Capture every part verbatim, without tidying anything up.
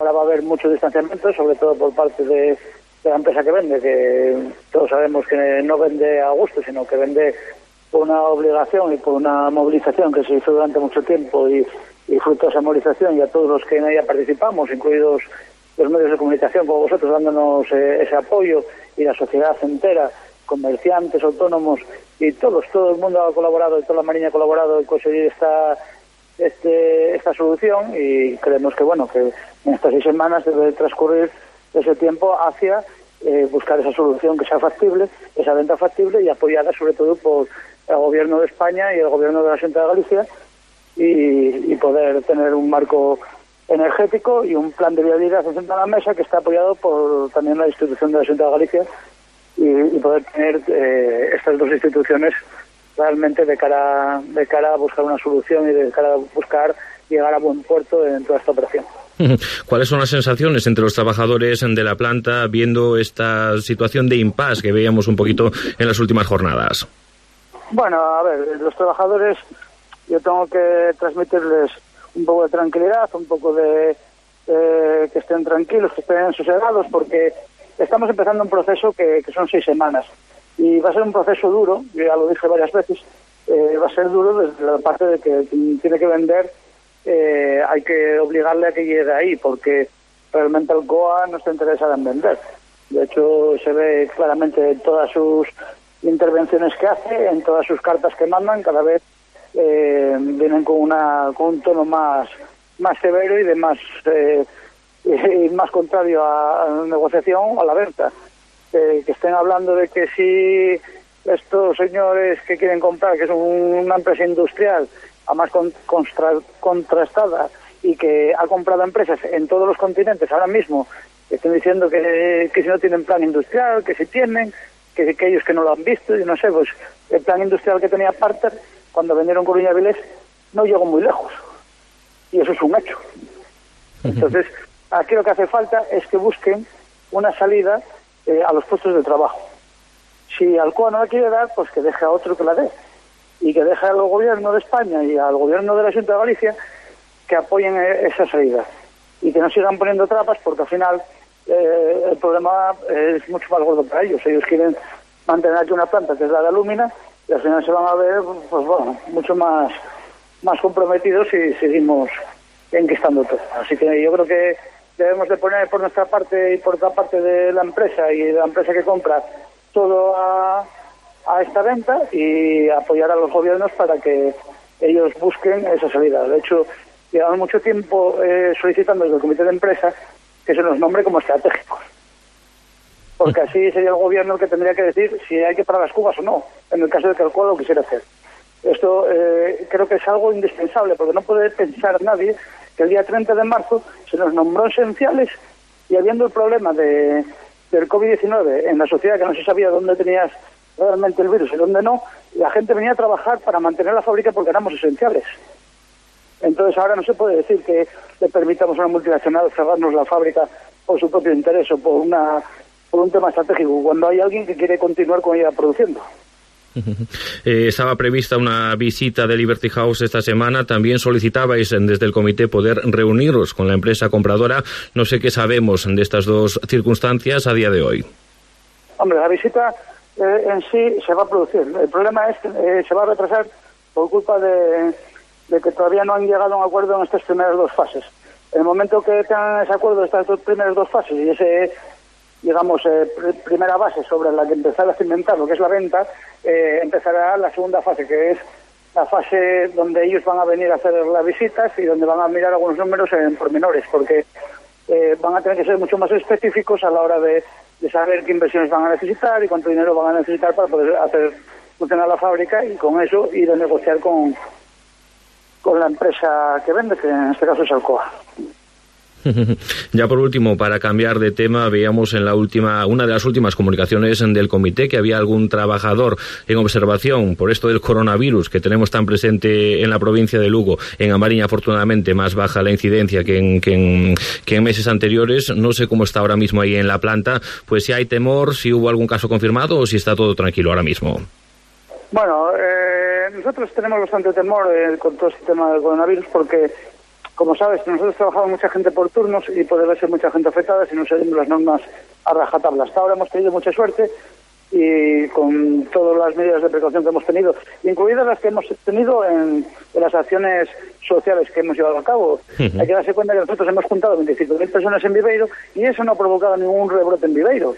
ahora va a haber mucho distanciamiento, sobre todo por parte de, de la empresa que vende, que todos sabemos que no vende a gusto, sino que vende por una obligación y por una movilización que se hizo durante mucho tiempo y, y fruto de esa movilización, y a todos los que en ella participamos, incluidos los medios de comunicación como vosotros, dándonos eh, ese apoyo, y la sociedad entera, comerciantes, autónomos y todos, todo el mundo ha colaborado y toda la Mariña ha colaborado en conseguir esta este, esta solución, y creemos que bueno que en estas seis semanas debe transcurrir ese tiempo hacia eh, buscar esa solución que sea factible, esa venta factible y apoyada sobre todo por el Gobierno de España y el Gobierno de la Xunta de Galicia, y, y poder tener un marco energético y un plan de viabilidad encima de la mesa que está apoyado por también la institución de la Xunta de Galicia, y, y poder tener eh, estas dos instituciones realmente de cara de cara a buscar una solución y de cara a buscar llegar a buen puerto en toda esta operación. ¿Cuáles son las sensaciones entre los trabajadores de la planta viendo esta situación de impasse que veíamos un poquito en las últimas jornadas? Bueno, a ver, los trabajadores, yo tengo que transmitirles un poco de tranquilidad, un poco de eh, que estén tranquilos, que estén sosegados, porque estamos empezando un proceso que, que son seis semanas y va a ser un proceso duro, yo ya lo dije varias veces, eh, va a ser duro desde la parte de que tiene que vender, eh, hay que obligarle a que llegue ahí, porque realmente Alcoa no está interesada en vender. De hecho, se ve claramente en todas sus intervenciones que hace, en todas sus cartas que mandan, cada vez eh, vienen con una con un tono más más severo y de más eh, y más contrario a, a la negociación o a la venta. Eh, que estén hablando de que si estos señores que quieren comprar, que es un, una empresa industrial, además con, contra, contrastada, y que ha comprado empresas en todos los continentes ahora mismo, están diciendo que, que si no tienen plan industrial, que si tienen, que, que ellos que no lo han visto, y no sé, pues el plan industrial que tenía Parter cuando vendieron Coruña Vilés no llegó muy lejos, y eso es un hecho. Entonces, aquí lo que hace falta es que busquen una salida eh, a los puestos de trabajo. Si Alcoa no la quiere dar, pues que deje a otro que la dé, y que deje al gobierno de España y al gobierno de la Xunta de Galicia que apoyen esa salida, y que no sigan poniendo trapas, porque al final eh, el problema es mucho más gordo para ellos. Ellos quieren mantener aquí una planta que es la de Alumina, y al final se van a ver, pues bueno, mucho más más comprometidos si seguimos enquistando todo. Así que yo creo que debemos de poner por nuestra parte y por otra parte de la empresa y de la empresa que compra todo a, a esta venta, y apoyar a los gobiernos para que ellos busquen esa salida. De hecho, llevamos mucho tiempo eh, solicitando desde el comité de empresa que se nos nombre como estratégicos, porque así sería el gobierno el que tendría que decir si hay que parar las cubas o no, en el caso de que el cual lo quisiera hacer. Esto eh, creo que es algo indispensable, porque no puede pensar nadie que el día treinta de marzo se nos nombró esenciales, y habiendo el problema de, del COVID diecinueve en la sociedad, que no se sabía dónde tenías realmente el virus y dónde no, la gente venía a trabajar para mantener la fábrica porque éramos esenciales. Entonces ahora no se puede decir que le permitamos a una multinacional cerrarnos la fábrica por su propio interés o por una por un tema estratégico, cuando hay alguien que quiere continuar con ella produciendo. Eh, estaba prevista una visita de Liberty House esta semana. También solicitabais desde el comité poder reuniros con la empresa compradora. No sé qué sabemos de estas dos circunstancias a día de hoy. Hombre, la visita eh, en sí se va a producir. El problema es que eh, se va a retrasar por culpa de, de que todavía no han llegado a un acuerdo en estas primeras dos fases. En el momento que tengan ese acuerdo de estas dos primeras dos fases y ese, digamos, eh, pr- primera base sobre la que empezar a cimentar lo que es la venta, eh, empezará la segunda fase, que es la fase donde ellos van a venir a hacer las visitas y donde van a mirar algunos números en pormenores, porque eh, van a tener que ser mucho más específicos a la hora de, de saber qué inversiones van a necesitar y cuánto dinero van a necesitar para poder hacer funcionar la fábrica, y con eso ir a negociar con, con la empresa que vende, que en este caso es Alcoa. Ya por último, para cambiar de tema, veíamos en la última, una de las últimas comunicaciones del comité que había algún trabajador en observación por esto del coronavirus que tenemos tan presente en la provincia de Lugo. En Amariña, afortunadamente, más baja la incidencia que en, que en, que en meses anteriores. No sé cómo está ahora mismo ahí en la planta, pues si hay temor, si hubo algún caso confirmado o si está todo tranquilo ahora mismo. Bueno, eh, nosotros tenemos bastante temor eh, con todo este tema del coronavirus, porque Como sabes, nosotros trabajamos mucha gente por turnos y puede verse mucha gente afectada si no seguimos las normas a rajatabla. Hasta ahora hemos tenido mucha suerte y con todas las medidas de precaución que hemos tenido, incluidas las que hemos tenido en, en las acciones sociales que hemos llevado a cabo. Uh-huh. Hay que darse cuenta que nosotros hemos juntado veinticinco mil personas en Viveiro y eso no ha provocado ningún rebrote en Viveiro.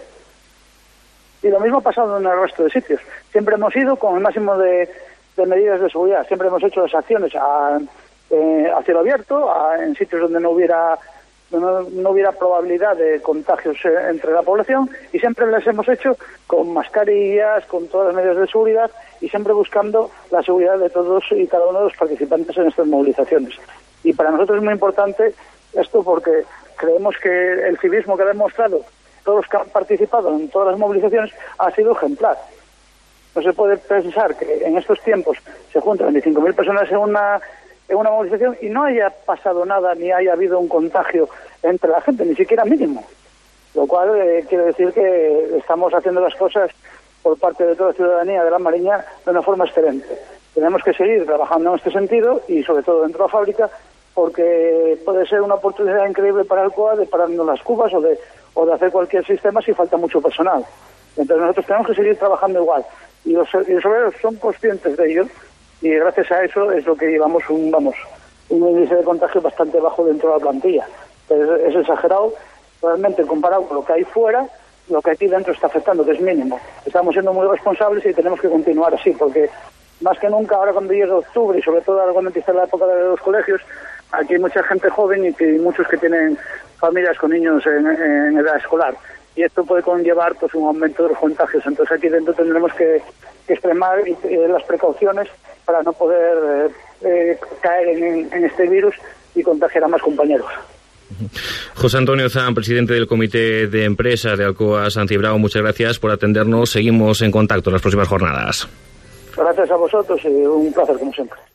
Y lo mismo ha pasado en el resto de sitios. Siempre hemos ido con el máximo de, de medidas de seguridad, siempre hemos hecho las acciones a, eh, a cielo abierto, a, en sitios donde no hubiera No, no hubiera probabilidad de contagios eh, entre la población, y siempre las hemos hecho con mascarillas, con todas las medidas de seguridad y siempre buscando la seguridad de todos y cada uno de los participantes en estas movilizaciones. Y para nosotros es muy importante esto porque creemos que el civismo que ha demostrado todos los que han participado en todas las movilizaciones ha sido ejemplar. No se puede pensar que en estos tiempos se juntan veinticinco mil personas en una en una movilización y no haya pasado nada ni haya habido un contagio entre la gente, ni siquiera mínimo. Lo cual eh, quiere decir que estamos haciendo las cosas por parte de toda la ciudadanía de La Mariña de una forma excelente. Tenemos que seguir trabajando en este sentido y sobre todo dentro de la fábrica, porque puede ser una oportunidad increíble para el C O A de pararnos las cubas o de, o de hacer cualquier sistema si falta mucho personal. Entonces nosotros tenemos que seguir trabajando igual. Y los, y los obreros son conscientes de ello. Y gracias a eso es lo que llevamos un vamos un índice de contagio bastante bajo dentro de la plantilla. Es, es exagerado, realmente comparado con lo que hay fuera, lo que aquí dentro está afectando, que es mínimo. Estamos siendo muy responsables y tenemos que continuar así, porque más que nunca, ahora cuando llegue octubre y sobre todo ahora cuando empieza la época de los colegios, aquí hay mucha gente joven y, que, y muchos que tienen familias con niños en, en edad escolar. Y esto puede conllevar pues un aumento de los contagios. Entonces aquí dentro tendremos que, que extremar y, eh, las precauciones para no poder eh, eh, caer en, en este virus y contagiar a más compañeros. José Antonio Zan, presidente del Comité de Empresa de Alcoa San Cibrao, muchas gracias por atendernos. Seguimos en contacto en las próximas jornadas. Gracias a vosotros y un placer como siempre.